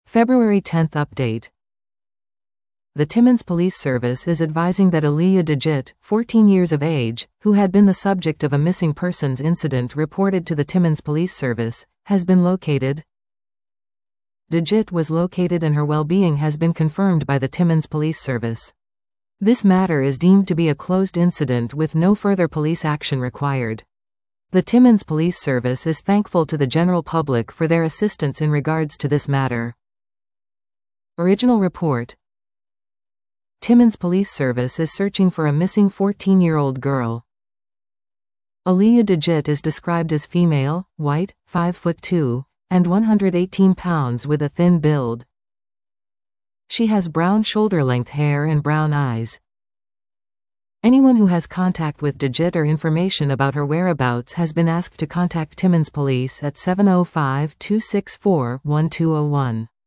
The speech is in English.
February 10th update. The Timmins Police Service is advising that Aaliyah Digit, 14 years of age, who had been the subject of a missing persons incident reported to the Timmins Police Service, has been located. Digit was located and her well-being has been confirmed by the Timmins Police Service. This matter is deemed to be a closed incident with no further police action required. The Timmins Police Service is thankful to the general public for their assistance in regards to this matter. Original report. Timmins Police Service is searching for a missing 14-year-old girl. Aaliyah Digit is described as female, white, 5'2", and 118 pounds with a thin build. She has brown shoulder-length hair and brown eyes. Anyone who has contact with Digit or information about her whereabouts has been asked to contact Timmins Police at 705-264-1201.